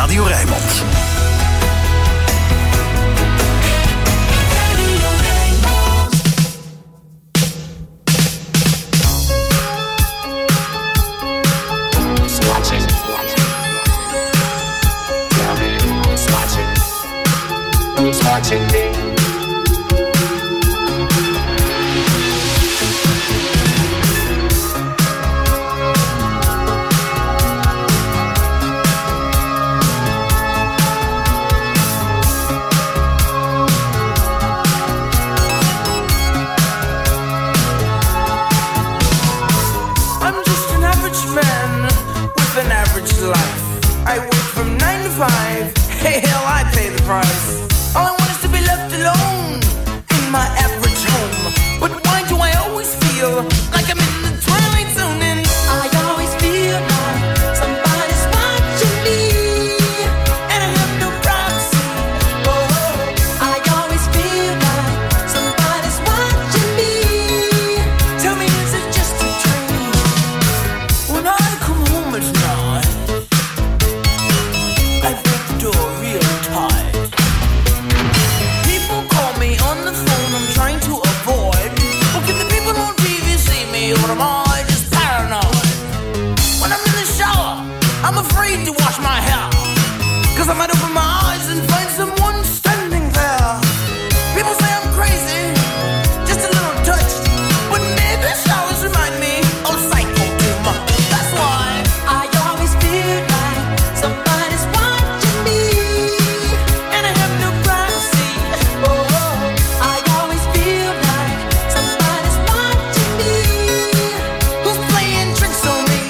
Radio Rijnmond. Watching me. I'm just an average man with an average life. I work from 9 to 5. Hey, hell, I pay the price. All I want is to be left alone in my average home. But why do I always feel like I'm in the twilight zone? And I always feel like somebody's watching me, and I have no privacy. Oh, I always feel like somebody's watching me. Tell me, is it just a dream? When I come home at night, I break the door real tight. On the phone I'm trying to avoid. Well, can the people on TV see me, or am I just paranoid? When I'm in the shower, I'm afraid to wash my hair, 'cause I might open my eyes and find someone standing there. People say I'm crazy, just a little touched, but maybe showers remind me of psycho too much. That's why I always feel like somebody's watching me, and I have no privacy. I always feel like somebody's watching me. Who's playing tricks on me?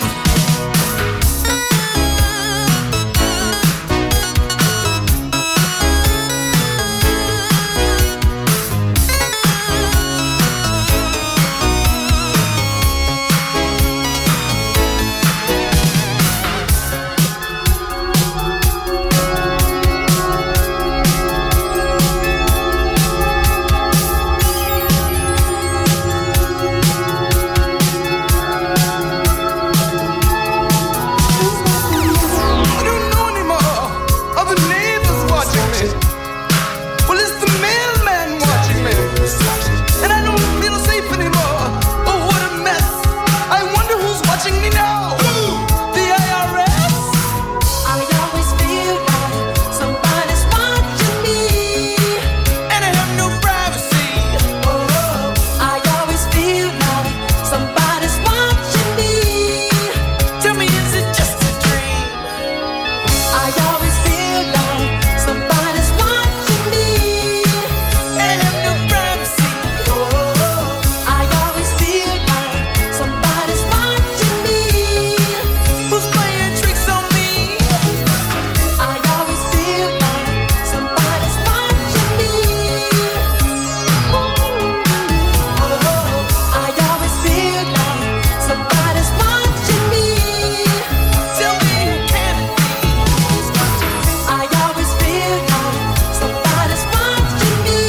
I don't know anymore. Are the neighbors watching me? Well, it's the mailman watching me. And I don't feel safe anymore. Oh, what a mess. I wonder who's watching me now. The IRS? I always feel like somebody's watching me, and I have no privacy. Oh, I always feel like somebody's watching me. Tell me, is it just a dream? I always feel like somebody's watching me, and I have no privacy. Oh, I always feel like somebody's watching me. Who's playing tricks on me? I always feel like somebody's watching me. I always feel like somebody's watching me. Tell me, who can it be? I always feel like somebody's watching me.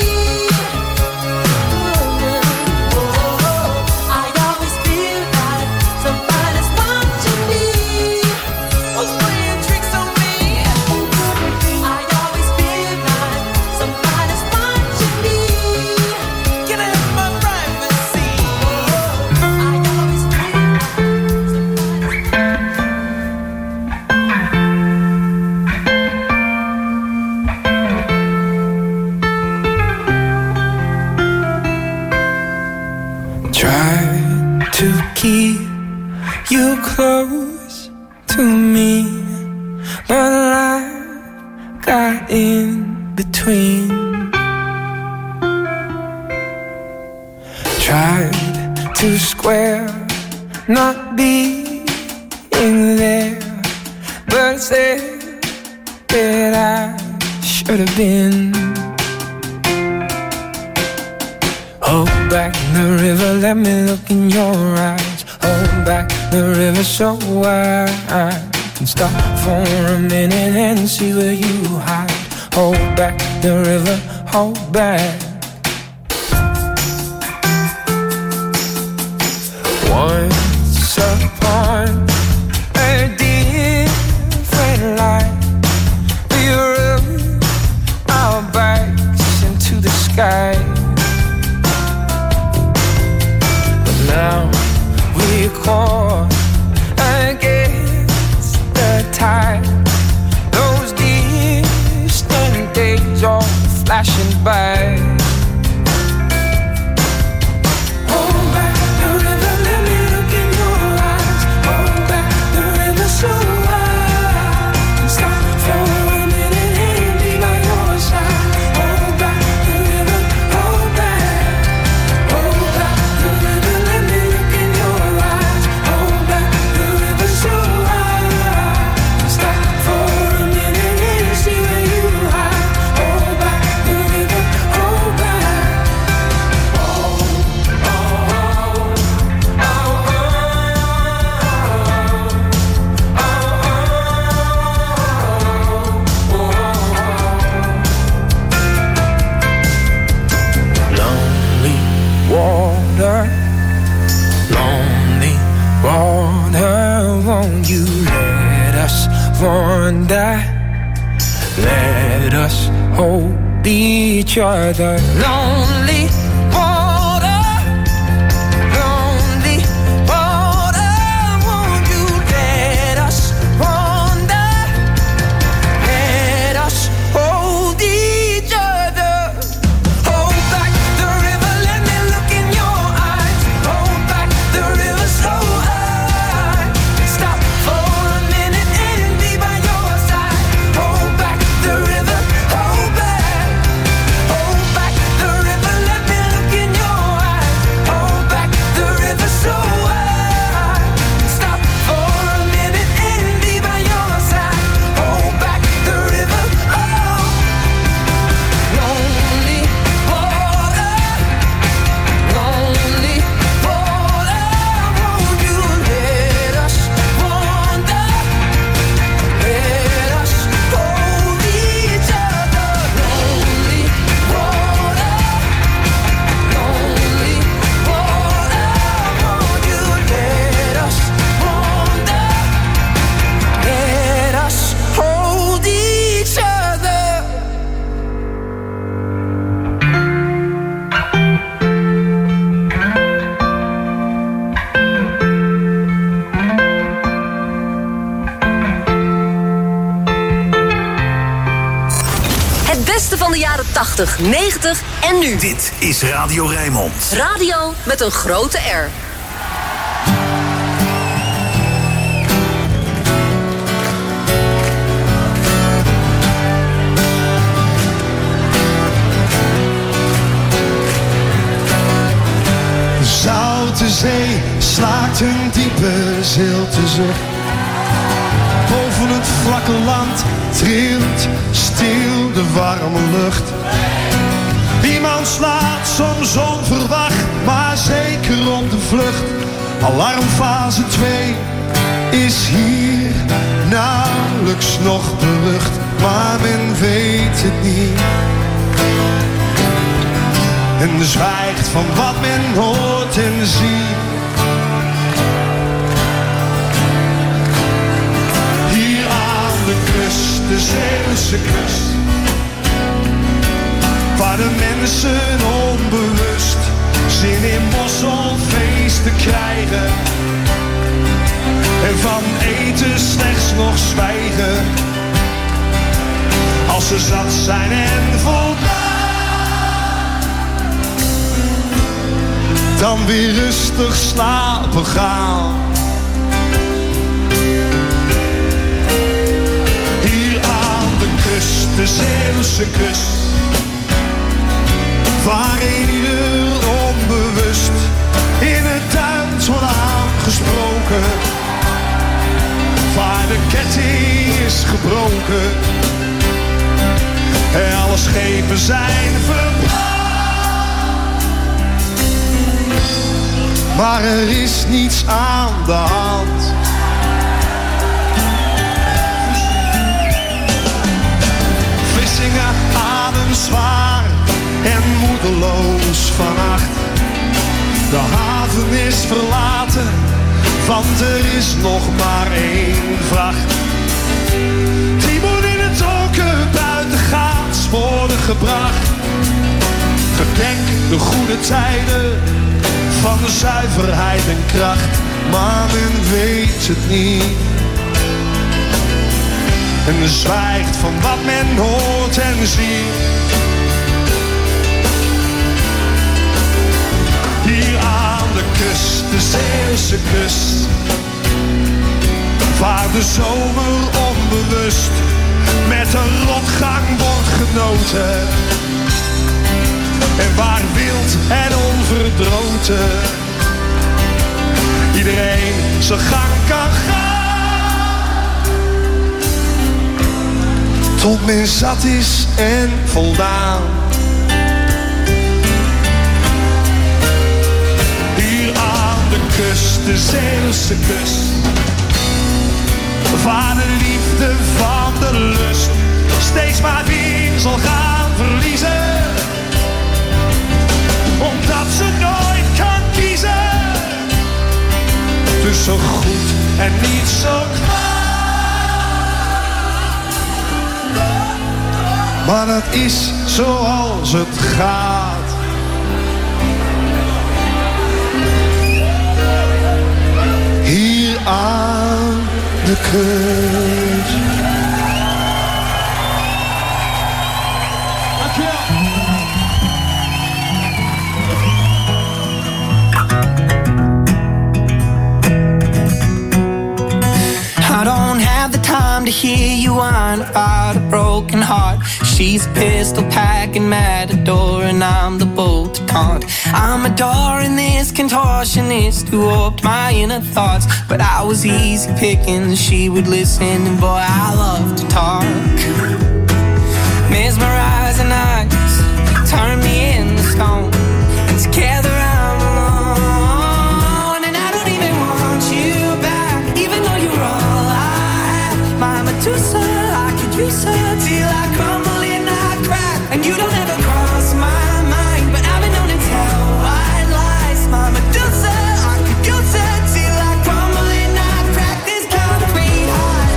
I always feel like somebody's watching me. Who's playing tricks on me? I always feel like somebody's watching me. Can I have my privacy? I always feel Try to keep you close to me, but life got in between. Tried to square not being there, but said that I should have been. Hold back the river, let me look in your eyes. Hold back the river so I can stop for a minute and see where you hide. Hold back the river, hold back. Once upon a different life, tide. Those distant days all flashing by. Hold back the river, let me look in your eyes. Hold back the river so wide. Stop for a minute and be by your side. Hold back the river, hold back. Hold back the river, let me look in your eyes. Hold back the river so wide. Stop for a minute and see where you hide. Hold back the river, hold back. Oh, oh, oh, oh, lonely water, won't you let us wander? Let us hold each other. Lonely water, won't you let us wander? Let us hold each other. Hold back the river, let me look in your eyes. Hold back the river so high. Stop for a minute and be by your side. Hold back the river, hold back. Hold back the river, let me look in your eyes. Hold back the river so high. Stop for a minute and be by your side. Hold back the river, oh. Lonely water, won't you let us wander? Let us hold each other. Lonely water, won't you let us wander? Let us hold each other. Het beste van de jaren 80, 90 en nu. Dit is Radio Rijnmond. Radio met een grote R. Zoute zee slaakt een diepe zilte zucht. Boven het vlakke land trilt stil de warme lucht. Iemand slaat soms onverwacht, maar zeker op de vlucht. Alarmfase 2 is hier nauwelijks nog berucht, maar men weet het niet. En zwijgt van wat men hoort en ziet. Hier aan de kust, de Zeeuwse kust, waar de mensen onbewust zin in mosselfeesten krijgen. En van eten slechts nog zwijgen. Als ze zat zijn en voldaan, dan weer rustig slapen gaan. Hier aan de kust, de Zeeuwse kust, waar ieder onbewust in het Duits wordt aangesproken. Waar de ketting is gebroken en alle schepen zijn verbrand. Maar er is niets aan de hand. Vlissingen ademt zwaar en moedeloos vannacht. De haven is verlaten, want er is nog maar één vracht. Die moet in het donker buitengaats worden gebracht. Gedenk de goede tijden van de zuiverheid en kracht, maar men weet het niet. en zwijgt van wat men hoort en ziet. Hier aan de kust, de Zeeuwse kust, waar de zomer onbewust met een rotgang wordt genoten. En waar wild en onverdroten iedereen zijn gang kan gaan, tot men zat is en voldaan. Hier aan de kust, de Zeeuwse kust, waar de liefde van de lust steeds maar weer zal gaan verliezen, omdat ze nooit kan kiezen tussen goed en niet zo kwaad. Maar dat is zoals het gaat. Hier aan de kust. I don't have the time to hear you whine about a broken heart. She's a pistol packing matador and I'm the bolt to taunt. I'm adoring this contortionist who warped my inner thoughts, but I was easy picking, she would listen, and boy, I love to talk. Mesmerizing eyes turn me into stone, and together I'm alone, and I don't even want you back, even though you're all I have. My Medusa, I could use her till I crumble and I crack, and you don't ever cross my mind, but I've been known to tell white lies. My Medusa, I could use her till I crumble and I crack. This concrete heart,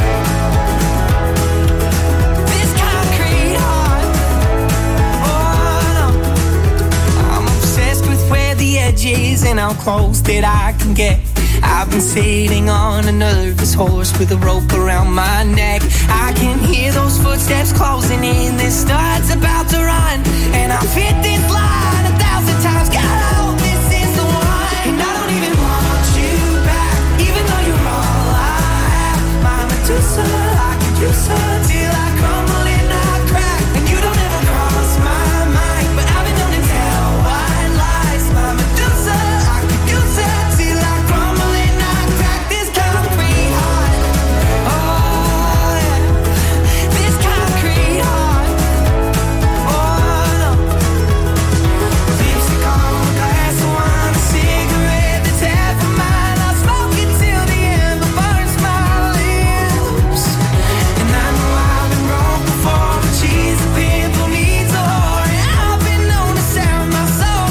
this concrete heart. Oh no, I'm obsessed with where the edge is and how close that I can get. I've been sailing on a nervous horse with a rope around my neck. I can hear those footsteps closing in. This start's about to run, and I've hit this line 1,000 times. God, I hope this is the one. And I don't even want you back, even though you're all I have. My Medusa, I could use her till I crumble and I crack, and you don't ever cross my mind, but I've been known to tell white lies. My Medusa, I could use her till I crumble and I crack. This concrete heart, oh yeah, this concrete heart, oh no. Lipstick on a glass of wine, a cigarette that's half of mine. I'll smoke it till the end burns my lips. And I know I've been wrong before, but she's a pimp who needs a whore, and I've been known to sound my soul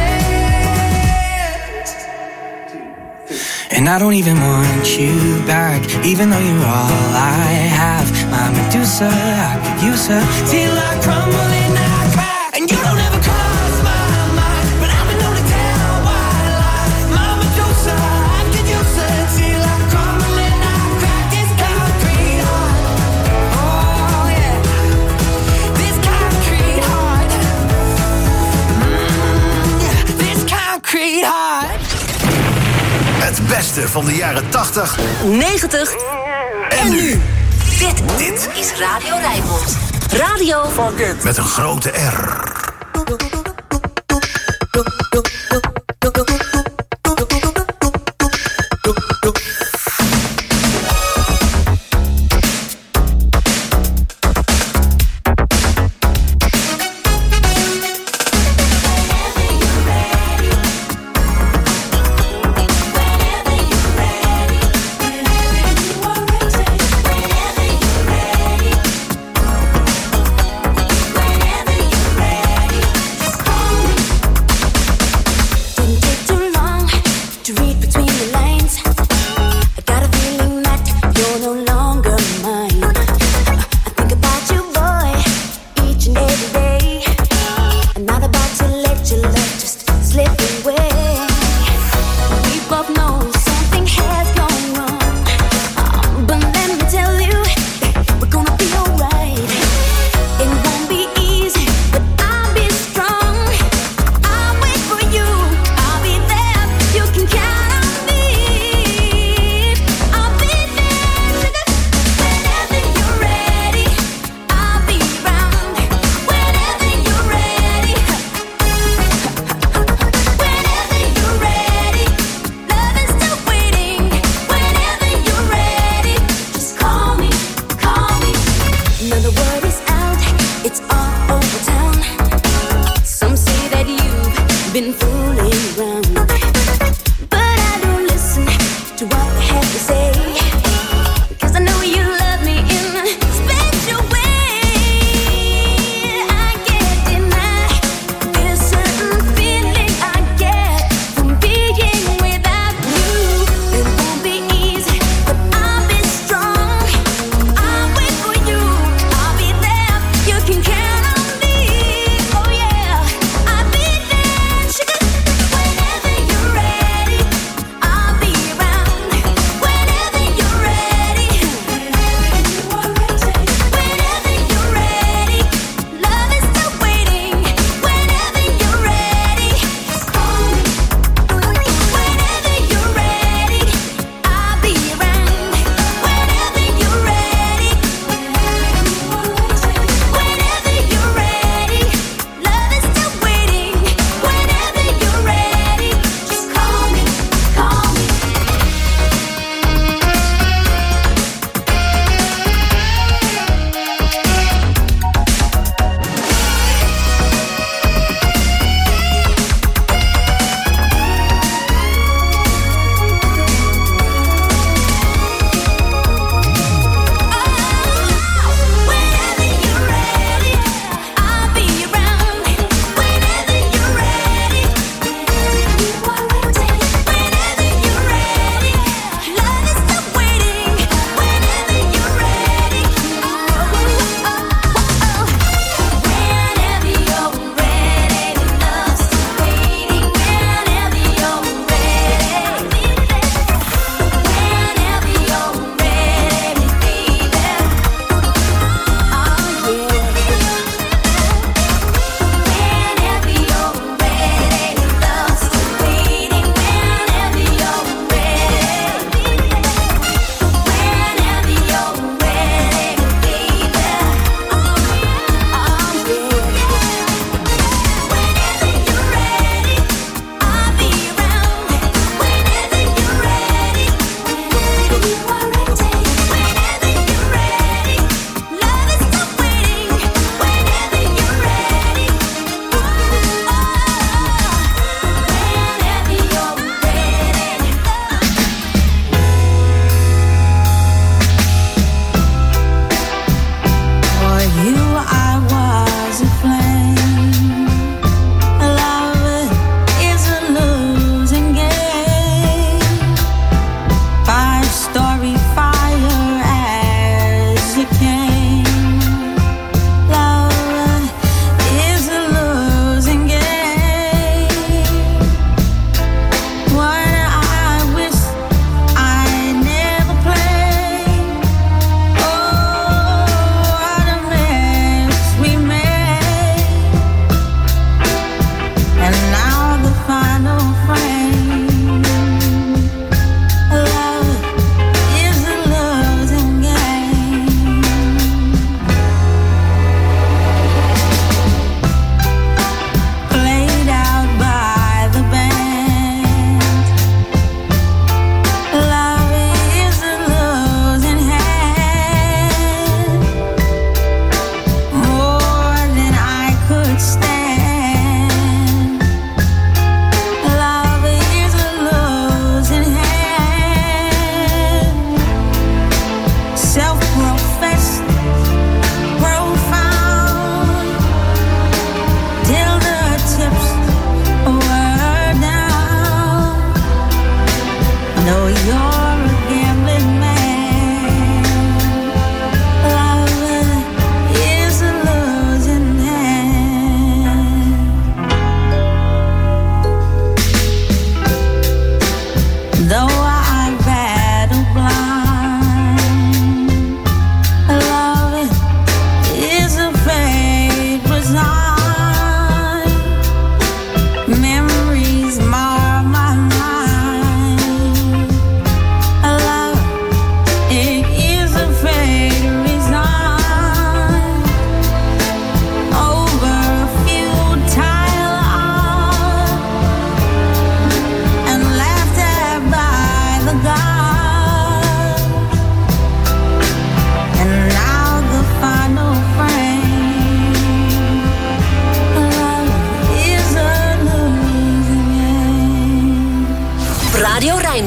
flips. And I don't even want you back, even though you're all I have. My Medusa, I could use her till I crumble and I crack, and you don't ever cross my mind, but I've been known to tell white lies. My Medusa, I could use her till I crumble and I crack. This concrete heart, oh yeah, this concrete heart, yeah, this concrete heart. Het beste van de jaren 80, 90 en nu. Dit is Radio Rijnmond. Radio Met een grote R.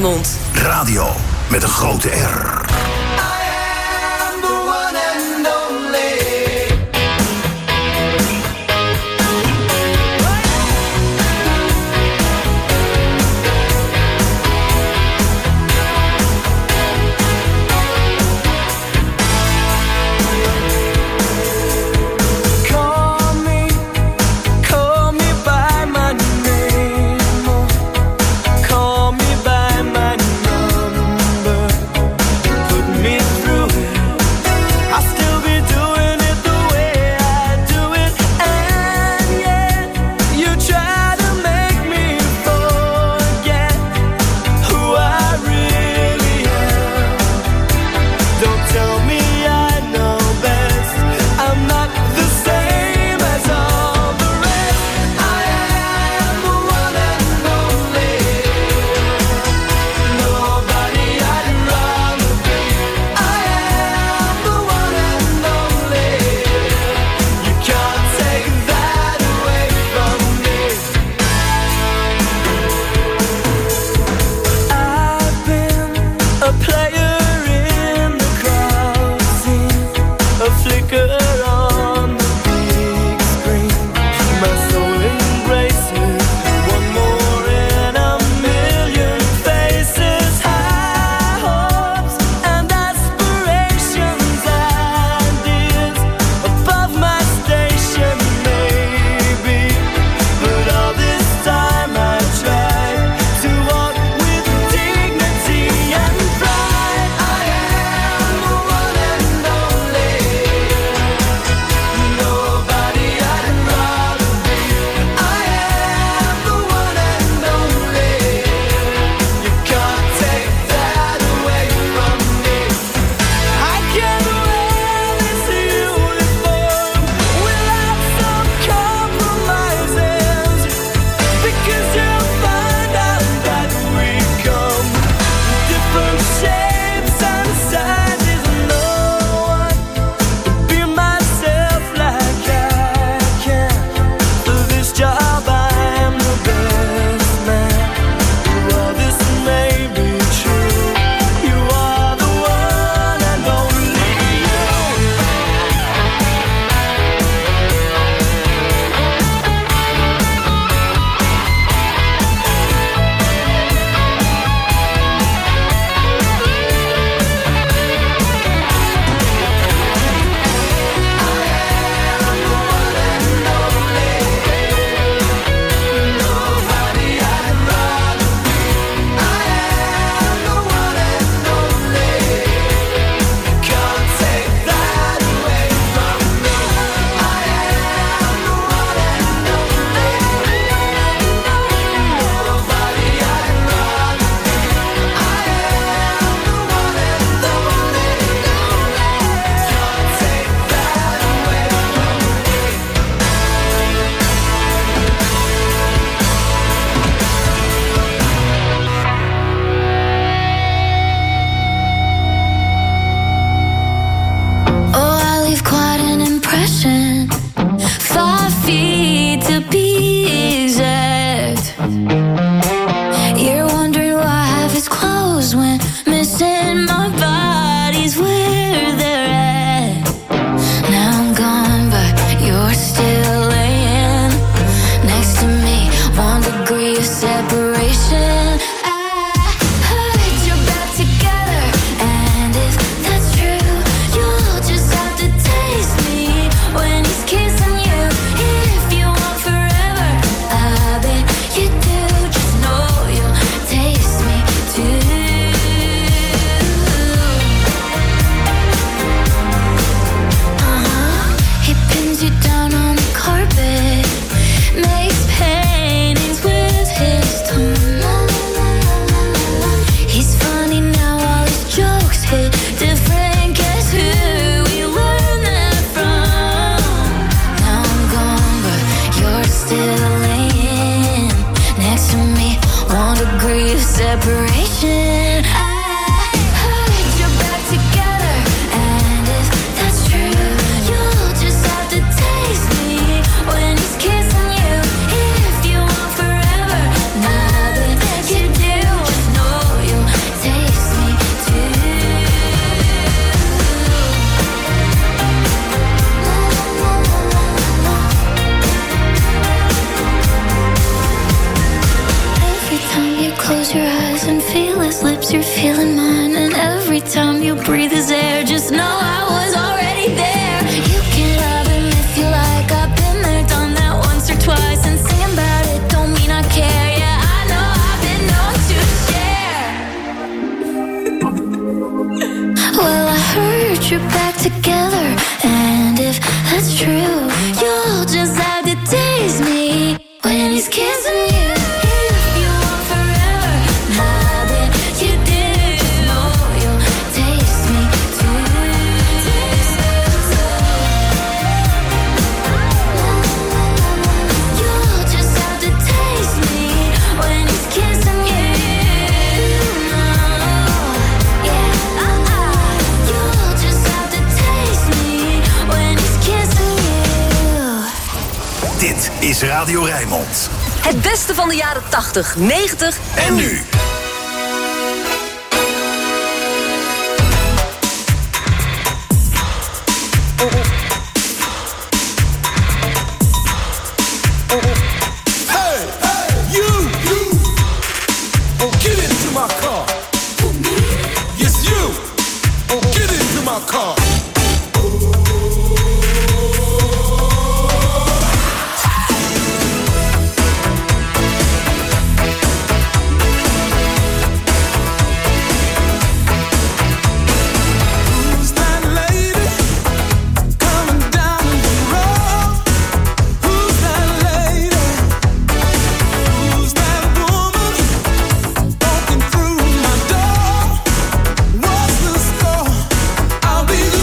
Rijnmond. Radio met een grote R. Call me by my number. 'cause you're feeling mine. And every time you breathe this air, just know I was already there. You can love him if you like. I've been there, done that once or twice. And singing about it don't mean I care. Yeah, I know I've been known to share. Well, I heard you're back together, and if that's true, you'll just have to taste me when he's kissing you. Dit is Radio Rijnmond. Het beste van de jaren 80, 90 en nu. I'll be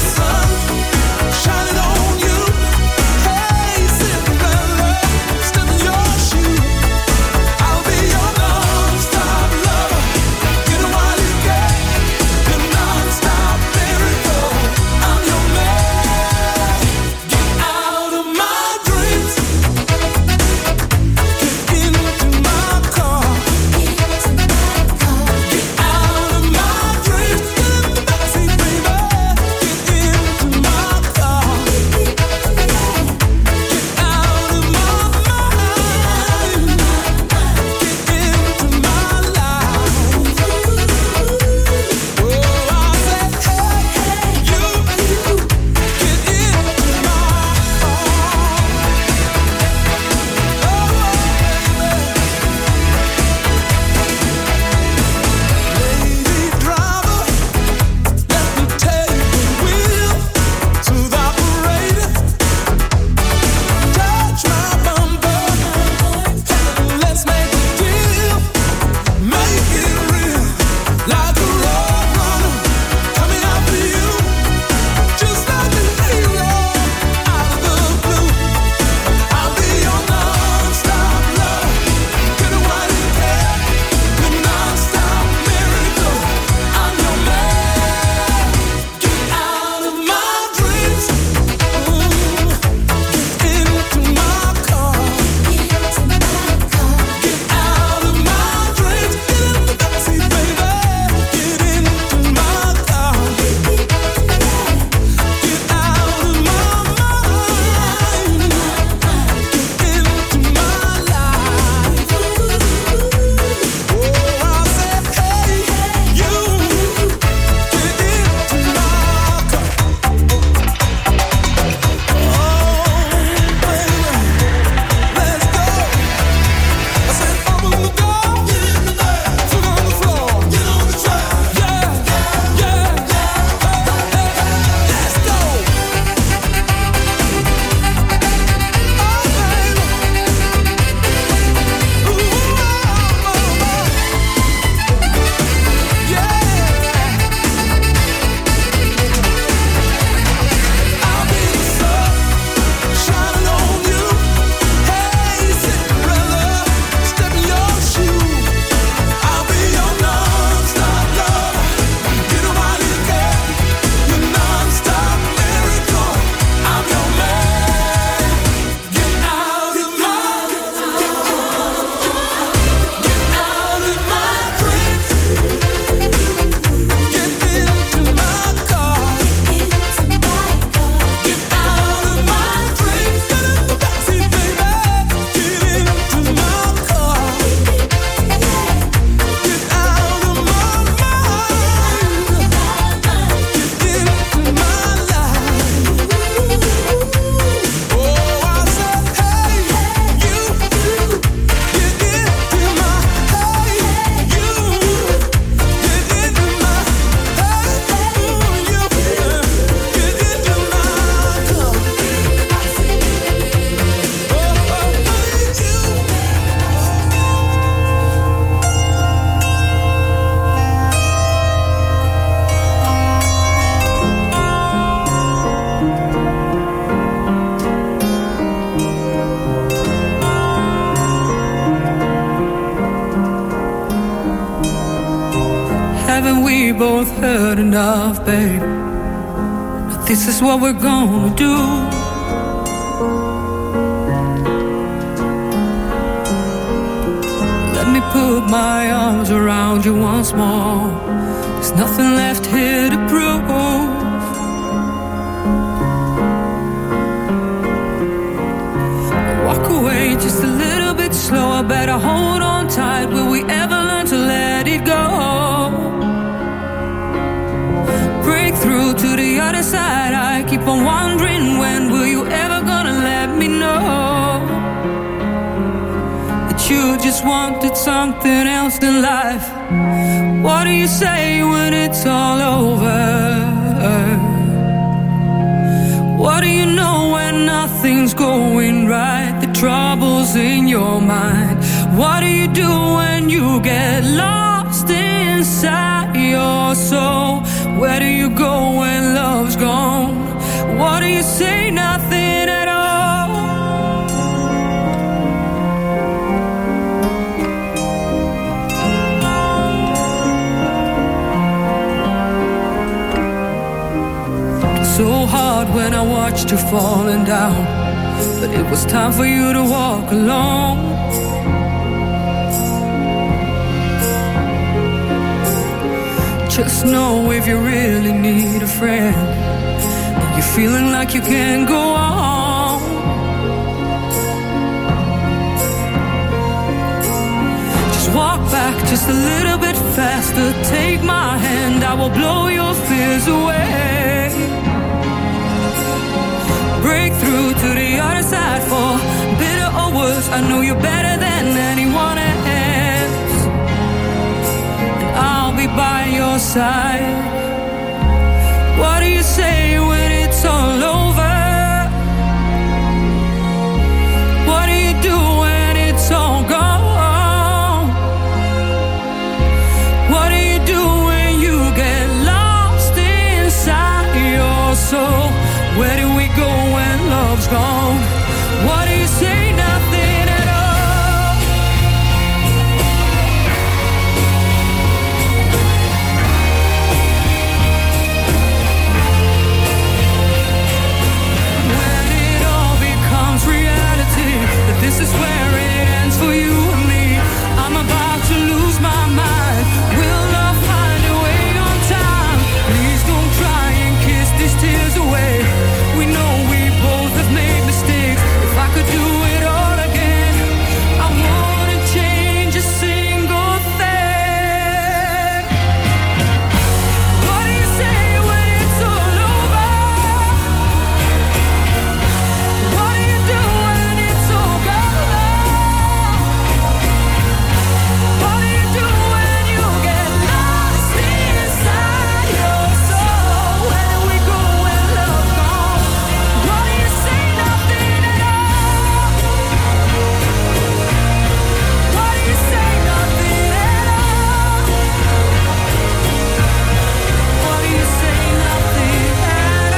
heard enough, babe. This is what we're gonna do. Let me put my arms around you once more. There's nothing left here to prove. Walk away just a little bit slower. Better hold on tight. Will we ever learn to let it go? Break through to the other side. I keep on wondering, when will you ever gonna let me know that you just wanted something else in life? What do you say when it's all over? What do you know when nothing's going right? The trouble's in your mind. What do you do when you get lost inside your soul? Where do you go when love's gone? What do you say? Nothing at all. It's so hard when I watched you falling down, but it was time for you to walk alone. Just know if you really need a friend and you're feeling like you can't go on, just walk back just a little bit faster. Take my hand, I will blow your fears away. Break through to the other side, for bitter or worse, I know you're better than anyone else. I'll be by your side. What do you say when it's all over? What do you do when it's all gone? What do you do when you get lost inside your soul? Where do we go when love's gone? What do you say? Nothing at all. When it all becomes reality, that this is where it ends for you and me, I'm about to lose my mind. Will love find a way on time? Please don't try and kiss these tears away. We know we both have made mistakes. If I could do it all again, I wouldn't change a single thing. What do you say when it's all over? What do you do when it's all gone? What do you do when you get lost inside your soul? Where do we go when love's gone? What do you say? Nothing at all. What do you say? Nothing at all. What do you say? Nothing at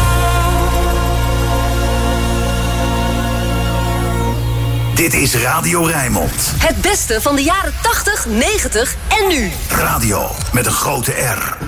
all. Dit is Radio Rijnmond. Het beste van de jaren 80, 90 en nu. Radio met een grote R.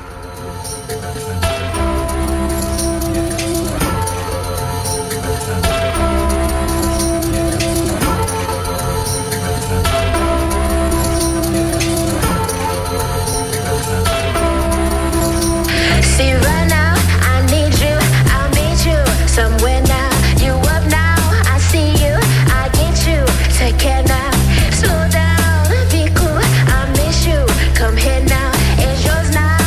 See right now, I need you, I'll meet you somewhere now. You up now, I see you, I get you. Take care now, slow down, be cool, I miss you. Come here now, it's yours now.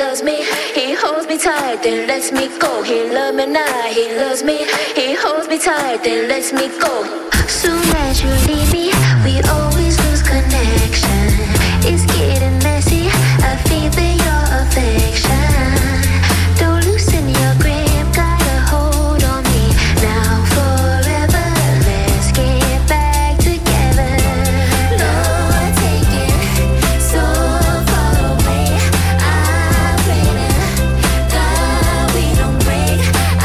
loves me. He holds me tight, then lets me go. He loves me now, he loves me. He holds me tight, then lets me go. Soon as you leave me, we always lose connection. It's getting messy, I feel your affection. Don't loosen your grip, got a hold on me. Now forever, let's get back together. Lord, take it so far away. I pray to God we don't break.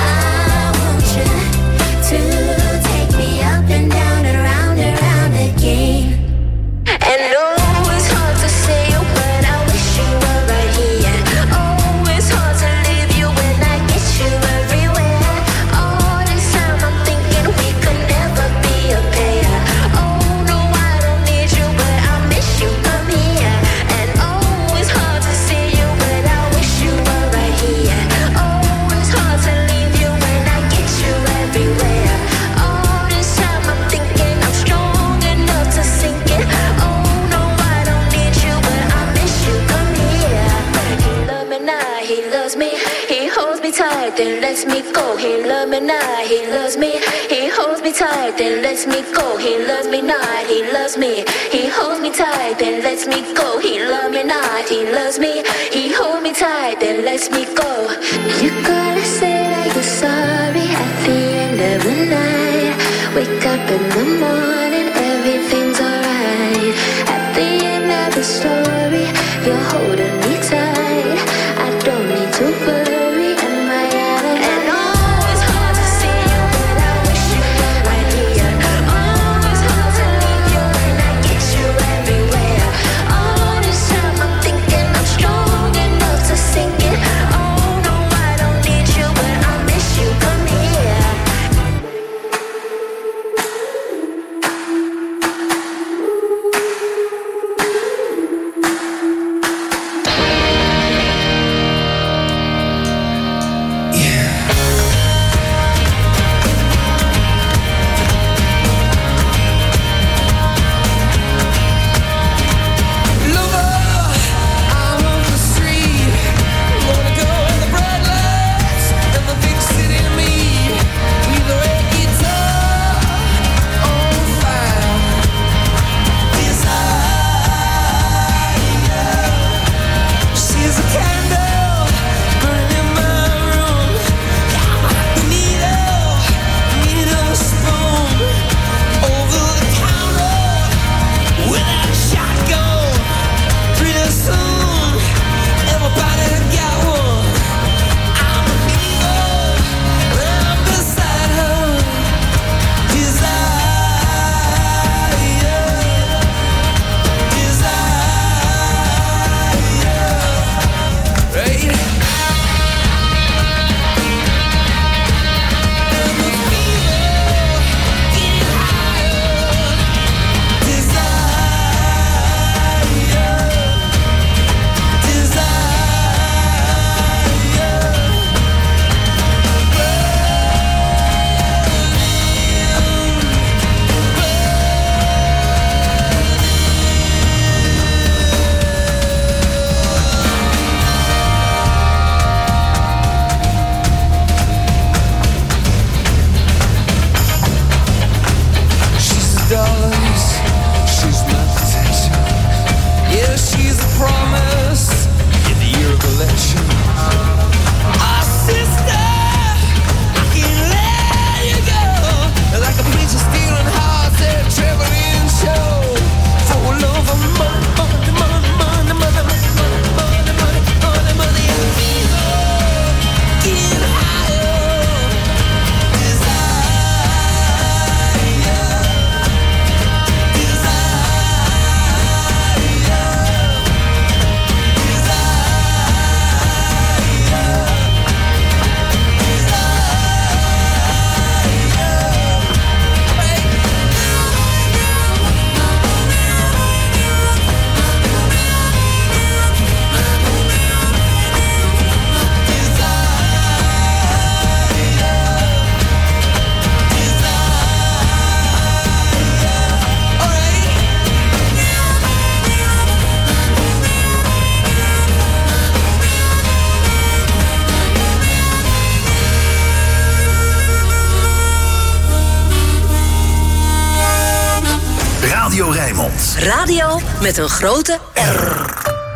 I want you to take me up and down and round again. And oh, it's hard to say, but I wish you were right here. Oh, it's hard to leave you when I get you everywhere. All this time I'm thinking we could never be a pair. Oh no, I don't need you, but I miss you, come here. And oh, it's hard to see you, but I wish you were right here. Oh, it's hard to leave you when I get you everywhere. All this time I'm thinking I'm strong enough to sink it. Oh no, I don't need you, but I miss you, come here. He loves me now, he loves me. He holds me tight, then lets me go. He loves me now, he loves me. He holds me tight, then lets me go. He loves me not, he loves me. He holds me tight, then lets me go. He loves me not, he loves me. He holds me tight, then lets me go. You gotta say that you're sorry at the end of the night. Wake up in the morning, everything's alright. At the end of the story, you're holding me tight. I don't need to worry, am I out of and oh, it's hard to see you, but I wish you were right here. Oh, it's hard to leave you when I get you everywhere. All this time I'm thinking I'm strong enough to sink it. Oh no, I don't need you, but I miss you, come here. Rijnmond. Radio met een grote R.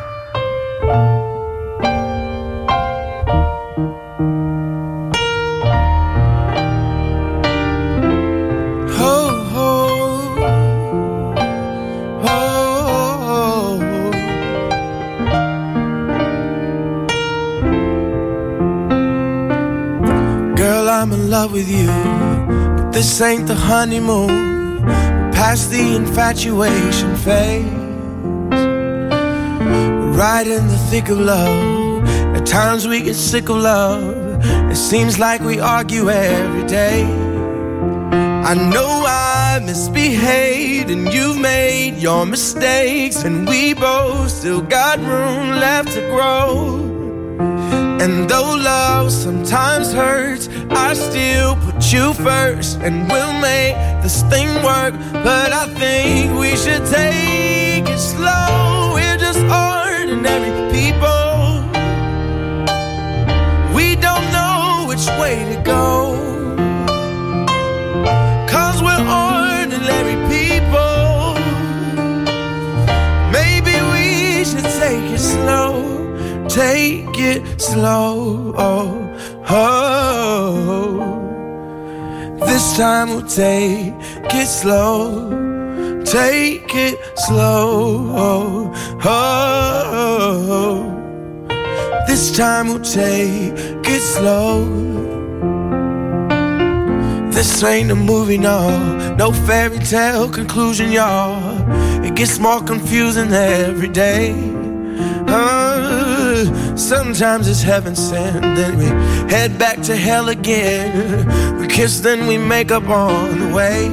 I'm in love with you, but this ain't the honeymoon. We're past the infatuation phase. We're right in the thick of love. At times we get sick of love. It seems like we argue every day. I know I misbehaved and you've made your mistakes, and we both still got room left to grow. And though love sometimes hurts, I still put you first, and we'll make this thing work. But I think we should take it slow. We're just ordinary people. We don't know which way to go, 'cause we're ordinary people. Maybe we should take it slow. Take it slow, oh, oh. This time we'll take it slow. Take it slow, oh, oh. This time we'll take it slow. This ain't a movie, no fairy tale conclusion, y'all. It gets more confusing every day. Sometimes it's heaven sent, then we head back to hell again. We kiss, then we make up on the way.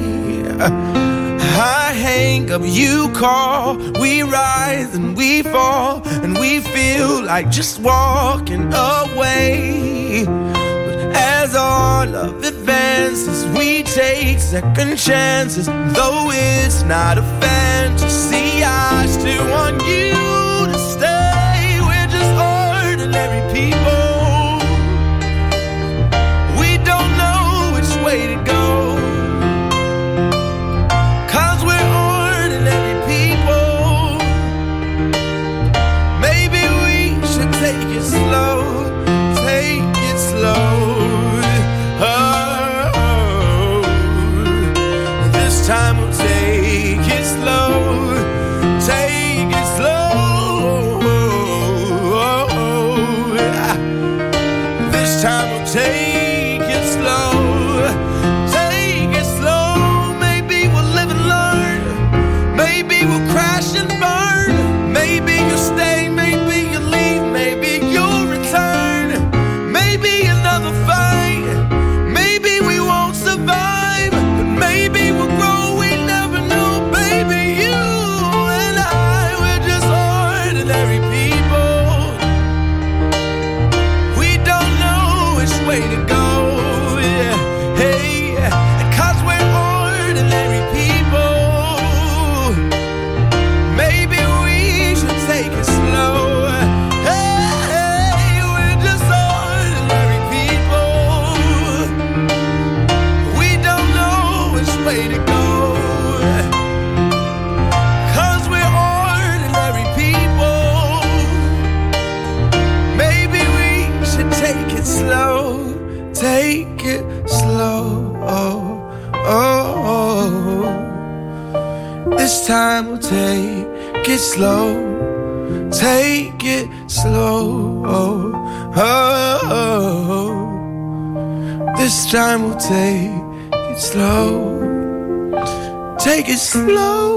I hang up, you call, we rise and we fall, and we feel like just walking away. But as all of advances, we take second chances. Though it's not a fantasy, I still want you to stay. Ordinary people, we don't know which way to go, 'cause we're ordinary people. Maybe we should take it slow. Take it slow. Oh, this time we'll take it slow. Take it slow. Time will take it slow. Take it slow. Maybe we'll live and learn. Maybe we'll crash and burn. Maybe you'll stay, maybe you'll leave, maybe you'll return. Maybe another fight. Maybe we won't survive, but maybe we'll grow. We never know, baby. You and I, we're just ordinary people. Way to go, yeah, hey, 'cause we're ordinary people. Maybe we should take it slow. Hey, we're just ordinary people. We don't know which way to go, 'cause we're ordinary people. Maybe we should take it slow. Take it slow, oh, oh, oh. This time we'll take it slow. Take it slow, oh, oh, oh. This time we'll take it slow. Take it slow,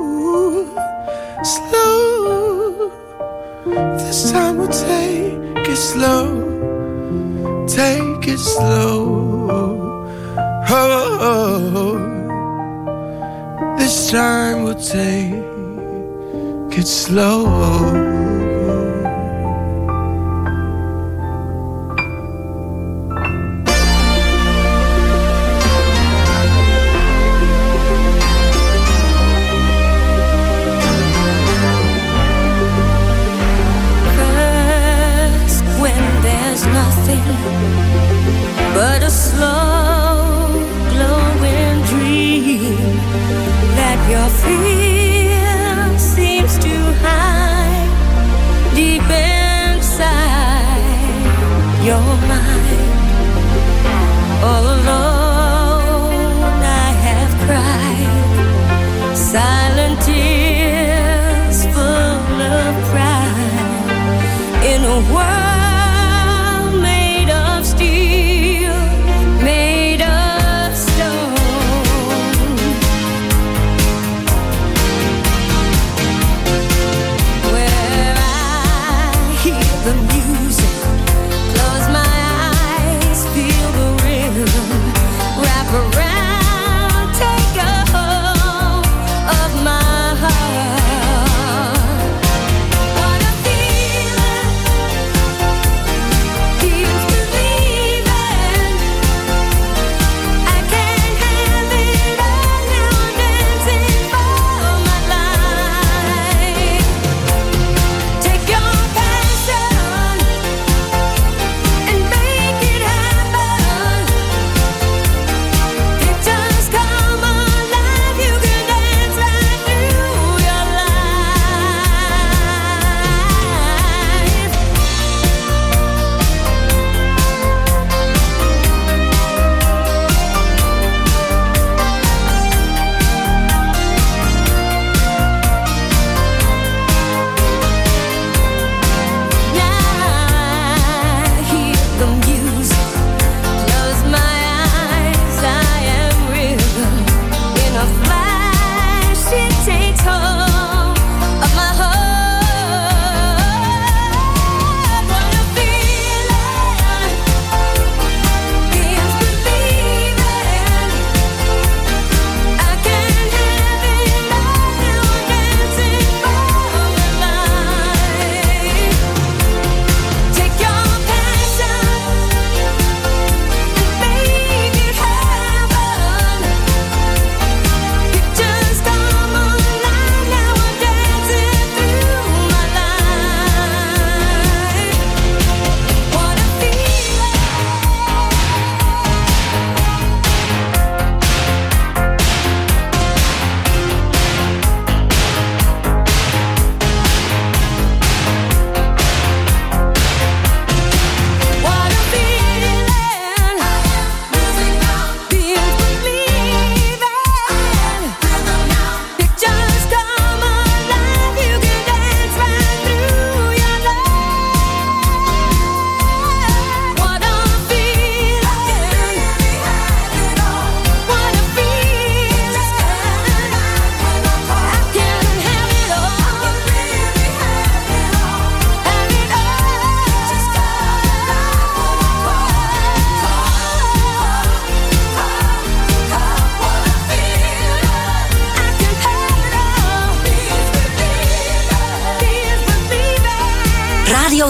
slow. This time we'll take it slow. Take it slow. Oh, oh, oh. This time we'll take it slow. But a slow glowing dream that you're feeling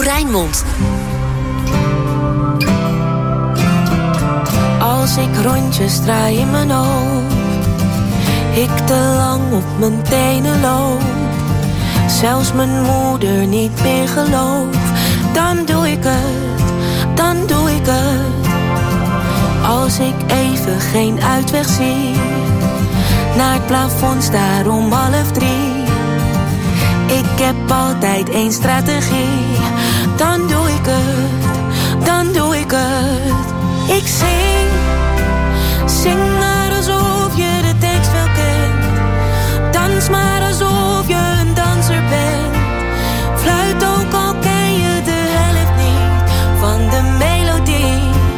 Rijnmond. Als ik rondjes draai in mijn hoofd, ik te lang op mijn tenen loop, zelfs mijn moeder niet meer gelooft, dan doe ik het, dan doe ik het. Als ik even geen uitweg zie, naar het plafond staar om 2:30. Ik heb altijd één strategie, dan doe ik het, dan doe ik het. Ik zing maar alsof je de tekst wel kent. Dans maar alsof je een danser bent. Fluit ook al ken je de helft niet van de melodie.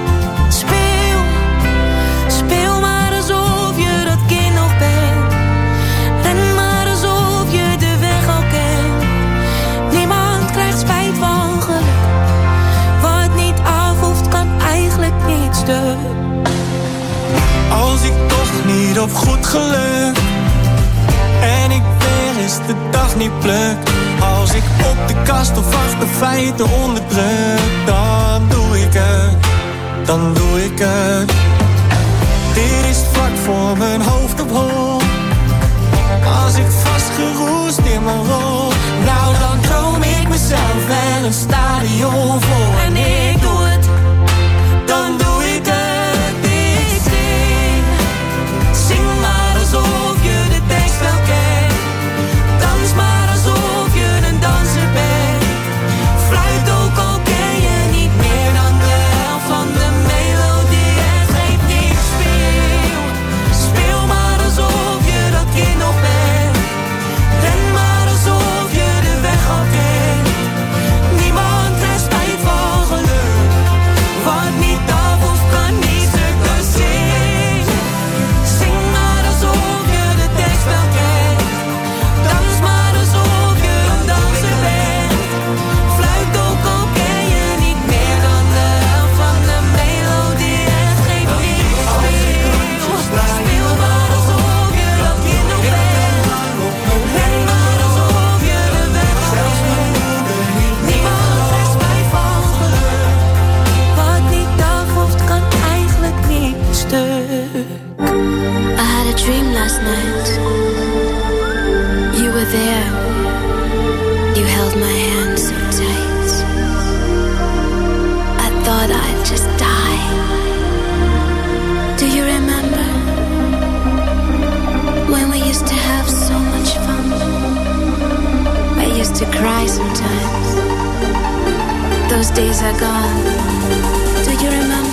Speel maar alsof je dat kind nog bent. Ren maar alsof je de weg al kent. Niemand krijgt spijt van geluk. Wat niet af hoeft kan eigenlijk niet stuk. Als ik toch niet op goed geluk en ik weer eens de dag niet pluk, als ik op de kast of achter feiten onderdruk, dan doe ik het, dan doe ik het. Dit is vlak voor mijn hoofd op hol. Als ik vastgeroest in mijn rol, nou dan droom ik mezelf wel een stadion vol. En ik doe het, dan doe ik het. Zing maar alsof je de tekst wel kent. Dans maar alsof je een danser bent. Fluit ook al ken je niet meer dan de helft van de melodie. Het geeft niet, speel maar alsof je dat kind nog bent. Ren maar alsof je de weg al kent. Niemand krijgt spijt van geluk. Wat niet af of kan niet stuk, dus zing maar alsof je de tekst wel kent. Dans maar alsof je een danser bent. Fluit ook al ken je niet meer dan de helft van de melodie. Het geeft niet, speel maar alsof je dat kind nog bent. Ren maar alsof je de weg al kent. Niemand krijgt spijt van geluk. Wat niet af hoeft kan eigenlijk niet stuk. I had a dream last night. You were there. You held my hand so tight. I thought I'd just die. Do you remember when we used to have so much fun? I used to cry sometimes. Those days are gone. Do you remember?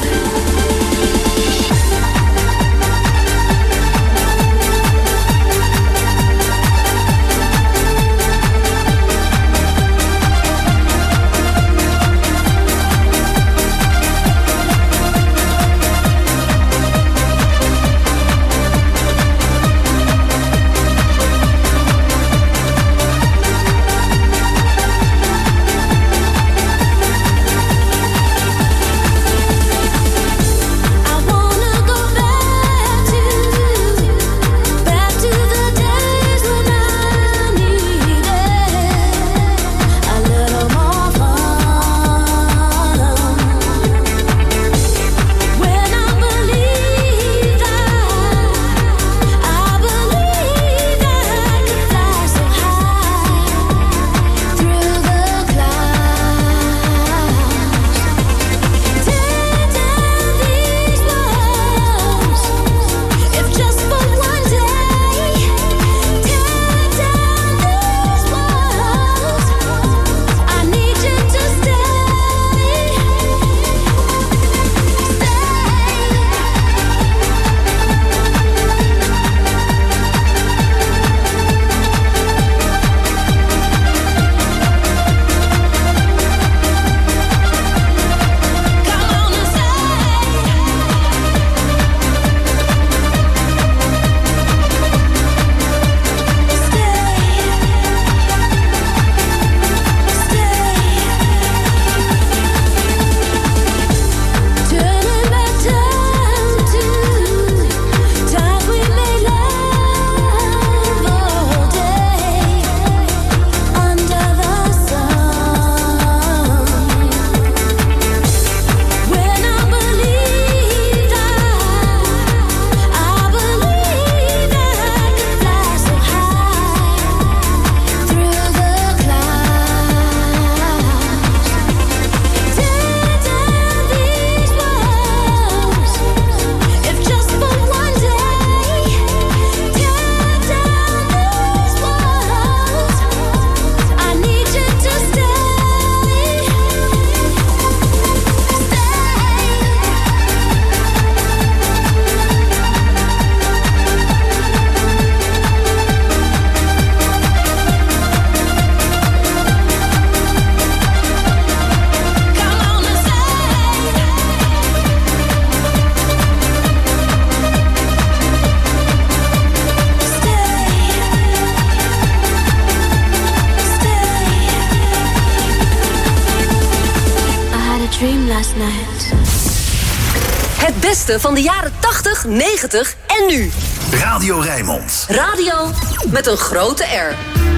dream last night. Het beste van de jaren 80, 90 en nu. Radio Rijnmond. Radio met een grote R.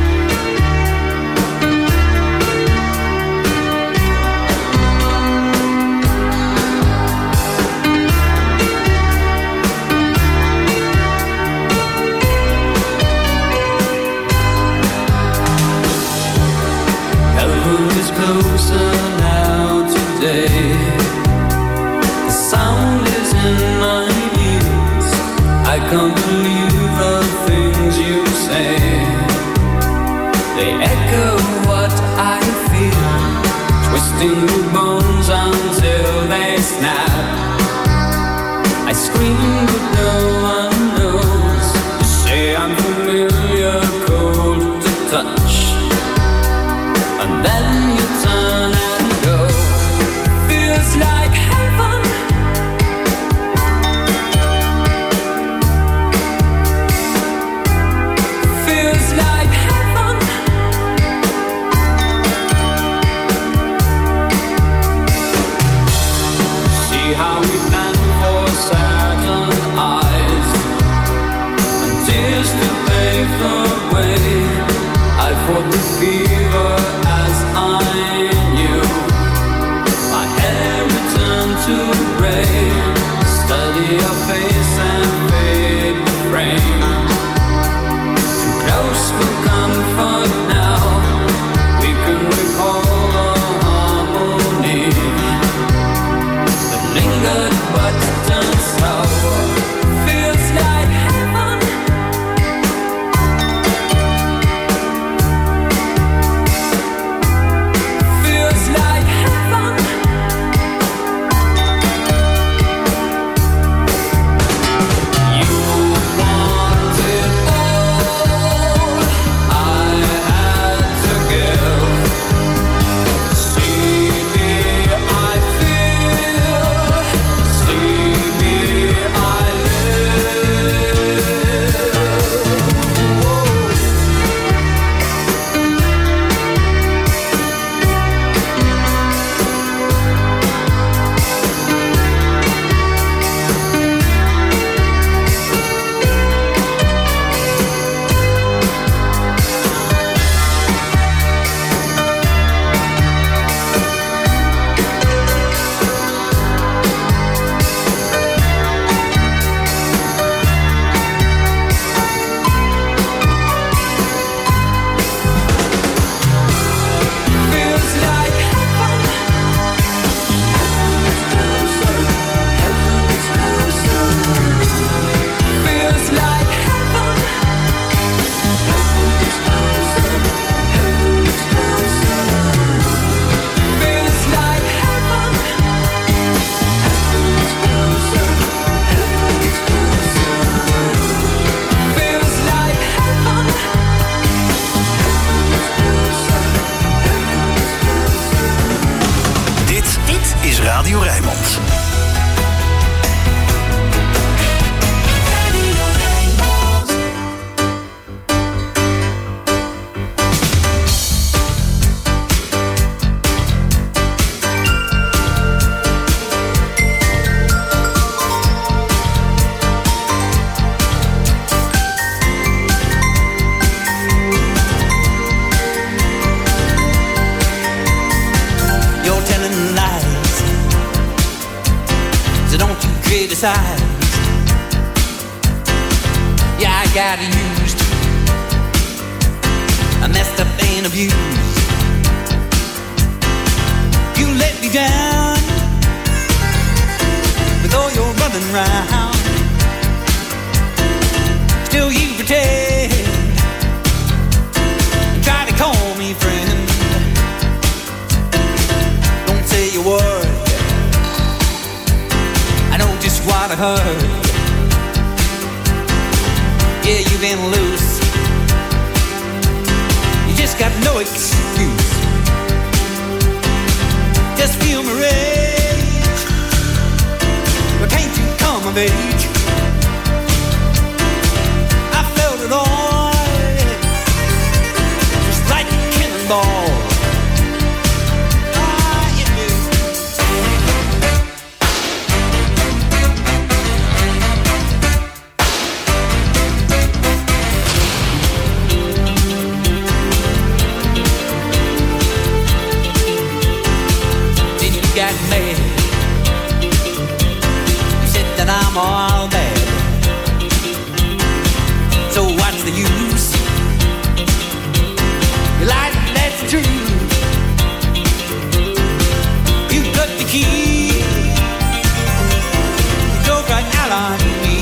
Closer now today. The sound is in my ears. I can't believe the things you say. They echo what I feel, twisting the bones until they snap. I scream but no one knows. You say I'm familiar, cold to touch. And then you turn and go. Feels like heaven. Feels like heaven. See how we plan for certain eyes and tears to pave the way. I fought the fever I knew. My hair returned to gray. Study your face and fade the frame. Close for comfort now. We can recall the harmony that lingered but turned sour. Feels like heaven. Radio Rijnmond. Yeah, I got used. I messed up and abused. You let me down with all your running round. Still you pretend and try to call me friend. Don't say a word. I know just what I heard. Yeah, you've been loose. You just got no excuse. Just feel my rage. But can't you come of age? I felt it all, just like a cannonball. Ah, you do. bad. You said that I'm all bad. So what's the use? You lied, that's true. You got the key. You drove right out on me.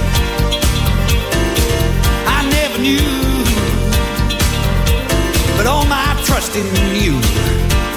I never knew, but all my trust in you.